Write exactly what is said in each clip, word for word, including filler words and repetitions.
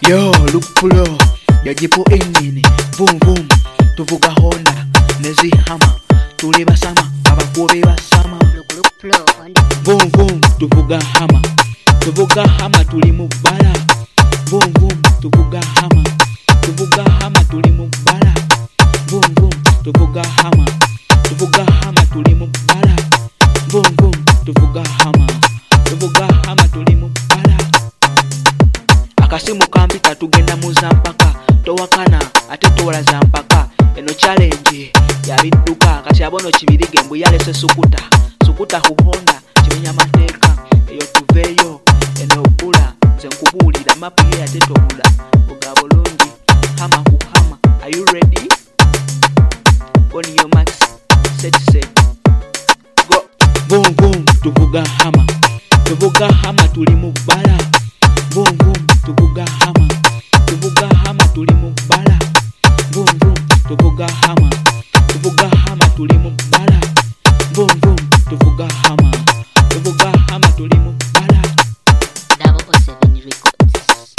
Yo, lupulo yajipo engine boom boom tuvuga Honda nezihama tuli basama abakubi basama boom boom tuvuga hama tuvuga hama tuli mu bala boom boom tuvuga hama tuvuga hama tuli mu bala boom boom tuvuga hama tuvuga hama tuli mu bala boom boom tuvuga hama tuvuga hama tuli mu bala. Akasimu kampita tugenda muzampaka towakana ate tola zampaka eno challenge ya biduka kati abono kibirige mbu yalese sukuta sukuta ku Honda kimenya mateka eyo tuveyo eno bula zenkubulira mapu ye ate tobula ogabo longi hama ku hama. Are you ready? On your max set set go boom boom tuvuga hama tuvuga hama tuli mu bala boom boom tuvuga hama tuvuga hama tuli mu bala boom boom tuvuga hama tuvuga hama tuli mu bala boom boom tuvuga hama tuvuga hama tuli mu bala. double oh seven Records.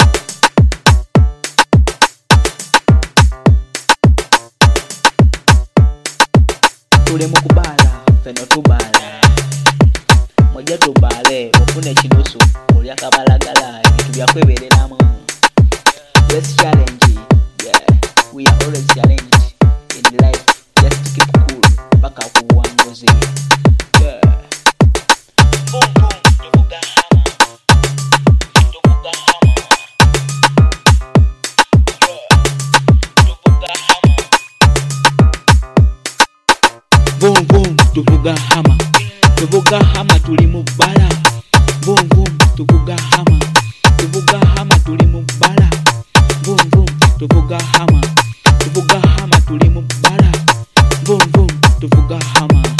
Tuli mu kubala feno tubala moja tubale ofune kinusu oli akabalagala ebintu byakwebereramu. Let's challenge, yeah, we are always challenged in life, just keep cool baka kuwangozi, yeah. Boom boom tuvuga hama tuvuga hama, yeah, tuvuga hama boom boom tuvuga hama tuvuga hama tuli mu bala boom boom tuvuga hama tuvuga hama tuli mu bala boom boom tuvuga hama tuvuga hama tuli mu bala boom boom tuvuga hama.